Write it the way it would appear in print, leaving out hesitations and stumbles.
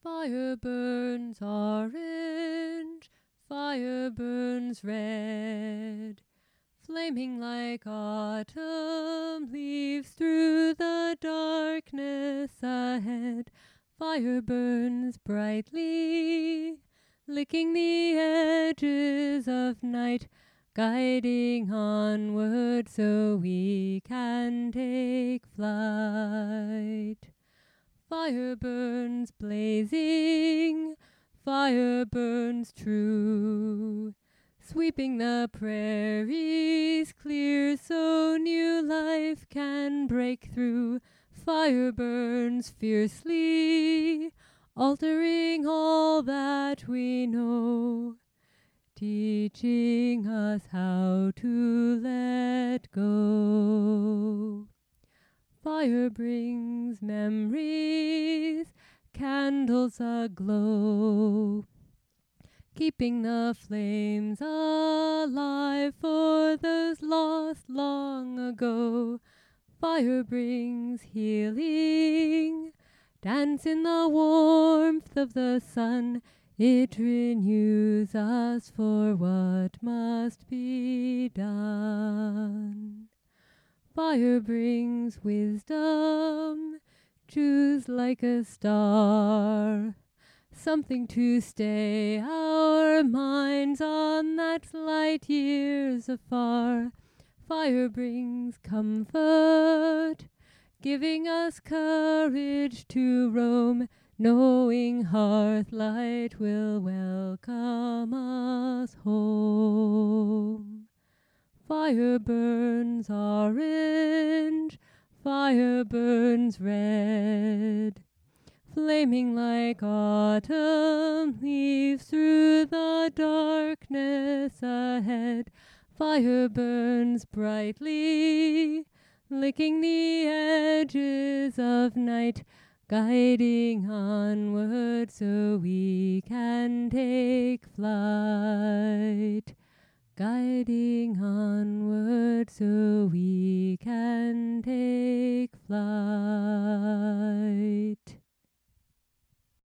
Fire burns orange, fire burns red, flaming like autumn leaves through the darkness ahead. Fire burns brightly, licking the edges of night, guiding onward so we can take flight. Fire burns blazing, fire burns true, sweeping the prairies clear so new life can break through. Fire burns fiercely, altering all that we know, teaching us how to let go. Fire brings memories, candles aglow, keeping the flames alive for those lost long ago. Fire brings healing, dance in the warmth of the sun. It renews us for what must be done. Fire brings wisdom, choose like a star, something to stay our minds on that light years afar. Fire brings comfort, giving us courage to roam, knowing hearthlight will welcome us home. Fire burns orange, fire burns red, flaming like autumn leaves through the darkness ahead. Fire burns brightly, licking the edges of night, guiding onward so we can take flight. Guiding onward so we can take flight.